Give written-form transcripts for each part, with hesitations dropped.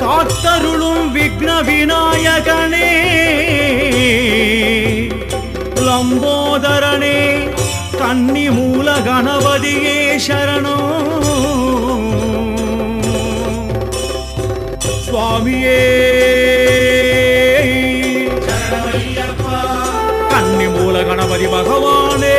காத்தருளும் விக்ன விநாயகனே லம்போதரனே கன்னி மூல கணபதியே சரணம் சுவாமியே கன்னி மூல கணபதி பகவானே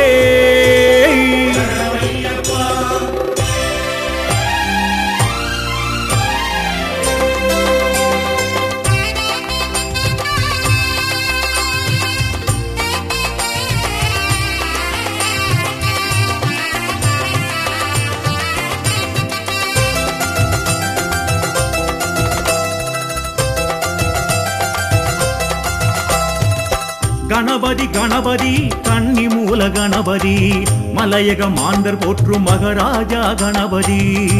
கணபதி கணபதி கன்னி மூல கணபதி மலையக மாந்தர் போற்றும் மகாராஜா கணபதி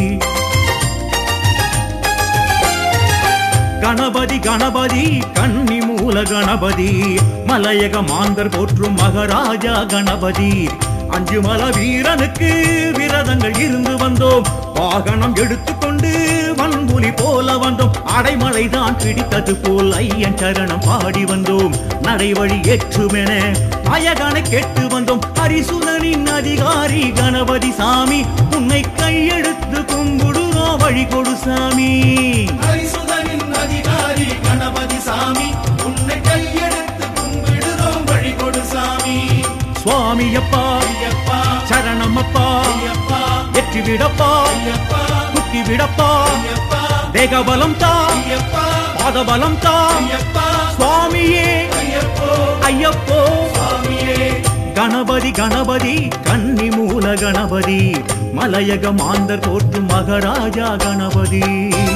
கணபதி கணபதி கன்னி மூல கணபதி மலையக மாந்தர் போற்றும் மகாராஜா கணபதி அஞ்சு மல வீரனுக்கு விரதங்கள் இருந்து வந்தோம் வாகனம் எடுத்துக்கொண்டு வன்புலி போல வந்தோம் அடைமழைதான் பிடித்தது போல் ஐயன் சரணம் பாடி வந்தோம் நடைவழி ஏற்றுமென அயகனை கேட்டு வந்தோம் ஹரிசுதனின் அதிகாரி கணபதி சாமி உன்னை கையெடுத்து கும்பிடுறோம் வழி கொடு சாமி ஹரிசுதனின் அதிகாரி கணபதி சாமி உன்னை கையெடுத்து கும்பிடுறோம் வழி கொடு சாமி சுவாமி அப்பா சரணம் அப்பா வெற்றி விடப்பா குத்தி விடப்பா தேகபலம் தா பாதபலம் தா சுவாமியே ஐயப்போ கணபதி கணபதி கன்னி மூல கணபதி மலையக மாந்தர் போற்றும் மகாராஜா கணபதி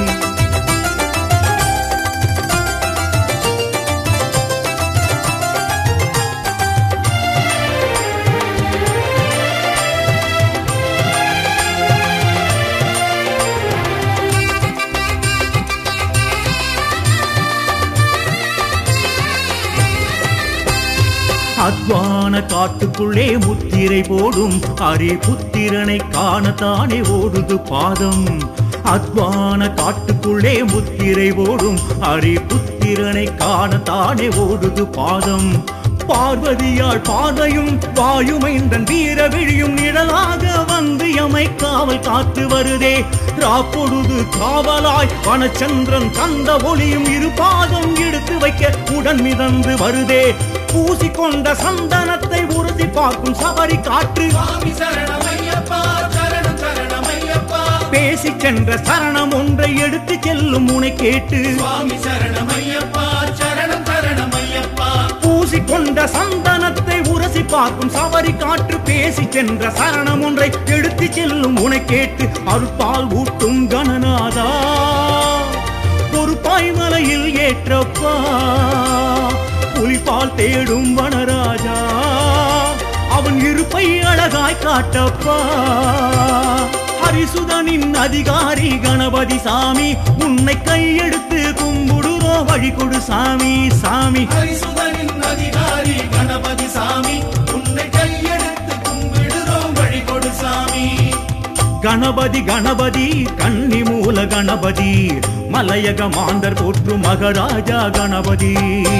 அத்வான காட்டுக்குள்ளே முத்திரை போடும் ஹரி புத்திரனை காணத்தானே ஓடுது பாதம் அத்வான காட்டுக்குள்ளே முத்திரை போடும் ஹரி புத்திரனை காணத்தானே ஓடுது பாதம் பார்வதியாள் பாதையும் வாயுமைந்தன் வீர விழியும் நிழலாக வந்து எமை காவல் காத்து வருதே ராப்பொழுது காவலாய் வனச்சந்திரன் கந்த ஒளியும் இரு பாதம் எடுத்து வைக்க உடன் மிதந்து வருதே பூசிக்கொண்ட சந்தனத்தை உறுதி பார்க்கும் சபரி காற்று பேசி சென்ற சரணம் ஒன்றை எடுத்து செல்லும் முனை கேட்டு பூசிக்கொண்ட சந்தனத்தை உரசி பார்க்கும் சபரி காற்று பேசி சென்ற சரணம் ஒன்றை எடுத்து செல்லும் முனை கேட்டு அருட்பால் ஊட்டும் கணநாதா ஒரு பாய்மலையில் ஏற்றப்பா புலிபால் தேடும் வனராஜா அவன் இருப்பை அழகாய் காட்டப்பா ஹரிசுதனின் அதிகாரி கணபதி சாமி உன்னை கையெடுத்து கும்பிடுறோ வழி கொடு சாமி சாமி ஹரிசுதனின் அதிகாரி கணபதி சாமி உன்னை கையெடுத்து கும்பிடுறோம் வழி கொடு சாமி கணபதி கணபதி கன்னி மூல கணபதி மலையக மாந்தர் போற்றும் மகாராஜா கணபதி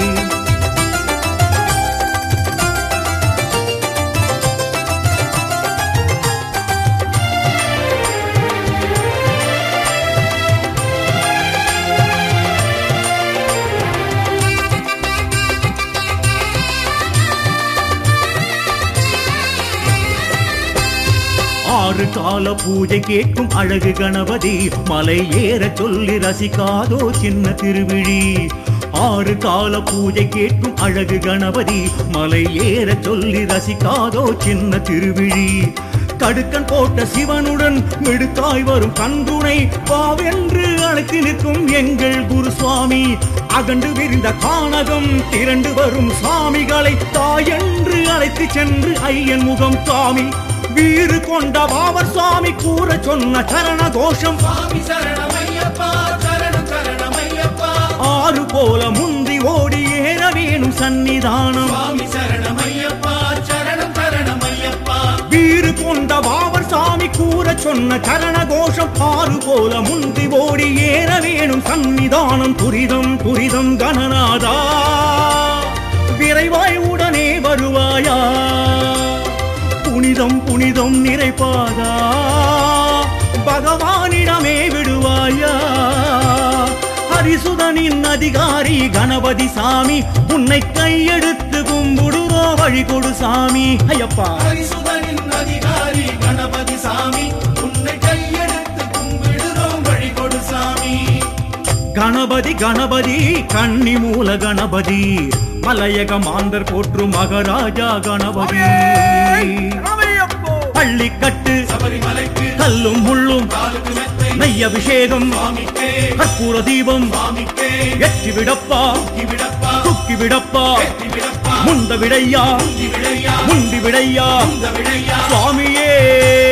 ஆறு கால பூஜை கேட்கும் அழகு கணபதி மலை ஏற சொல்லி ரசிக்காதோ சின்ன திருவிழி ஆறு கால பூஜை கேட்கும் அழகு கணபதி மலை ஏற சொல்லி ரசிக்காதோ சின்ன திருவிழி கடுக்கன் போட்ட சிவனுடன் மெடுத்தாய் வரும் கண்துணை பாவென்று அழைத்து நிற்கும் எங்கள் குரு சுவாமி அகண்டு விரிந்த கானகம் திரண்டு வரும் சாமிகளை தாயென்று அழைத்து சென்று ஐயன் முகம் சாமி வீறு கொண்ட பாவர் சுவாமி கூற சொன்ன சரண கோஷம் சுவாமி சரணமையப்பா சரணம் சரணமையப்பா ஆறு போல முந்தி ஓடி ஏற வேணும் சன்னிதானம் சுவாமி சரணமையப்பா சரணம் சரணமையப்பா வீறு கொண்ட பாவர் சாமி கூற சொன்ன சரண கோஷம் ஆறு போல முந்தி ஓடி ஏற வேணும் சன்னிதானம் துரிதம் துரிதம் கணநாதா விரைவாய் உடனே வருவாயா புனிதம் புனிதம் நிறைப்பாதா பகவானிடமே விடுவாயா ஹரிசுதனின் அதிகாரி கணபதி சாமி உன்னை கையெடுத்து கும்பிடுறோ வழி கொடு சாமி ஐயப்பா ஹரிசுதனின் அதிகாரி கணபதி சாமி உன்னை கையெடுத்து கும்பிடுறோம் வழி கொடு சாமி கணபதி கணபதி கன்னி மூல கணபதி மலையக மாந்தர் போற்றும் மகராஜா கணபதி பள்ளிக்கட்டு சபரிமலைக்கு கல்லும் முள்ளும் காலுக்கு மெத்தை நெய் அபிஷேகம் சுவாமிக்கே கற்பூர தீபம் சுவாமிக்கே எட்டி விடப்பா விடப்பா துக்கி விடப்பா வெற்றி விடப்பா முந்த விடையா விடையா முண்டி விடையா இந்த விடையா சுவாமியே